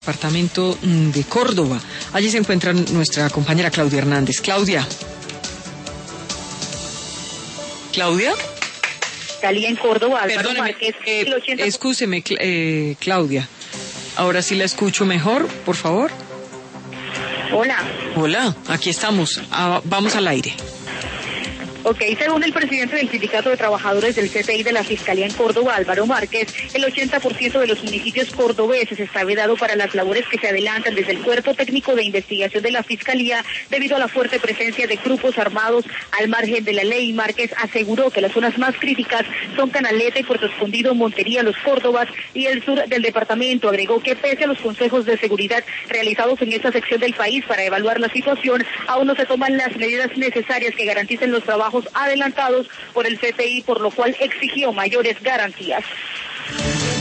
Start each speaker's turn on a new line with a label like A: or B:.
A: Departamento de Córdoba. Allí se encuentra nuestra compañera Claudia Hernández. Claudia.
B: Fiscalía en Córdoba, Álvaro
A: Perdóneme,
B: Márquez,
A: excúseme, Claudia. Ahora sí la escucho mejor, por favor. Hola, aquí estamos. Vamos al aire.
B: Ok, según el presidente del Sindicato de Trabajadores del CTI de la Fiscalía en Córdoba, Álvaro Márquez, el 80% de los municipios cordobeses está vedado para las labores que se adelantan desde el Cuerpo Técnico de Investigación de la Fiscalía debido a la fuerte presencia de grupos armados al margen de la ley. Márquez aseguró que las zonas más críticas son Canalete, Puerto Escondido, Montería, Los Córdobas y el sur del departamento. Agregó que pese a los consejos de seguridad realizados en esta sección del país para evaluar la situación, aún no se toman las medidas necesarias que garanticen los trabajos adelantados por el CTI, por lo cual exigió mayores garantías.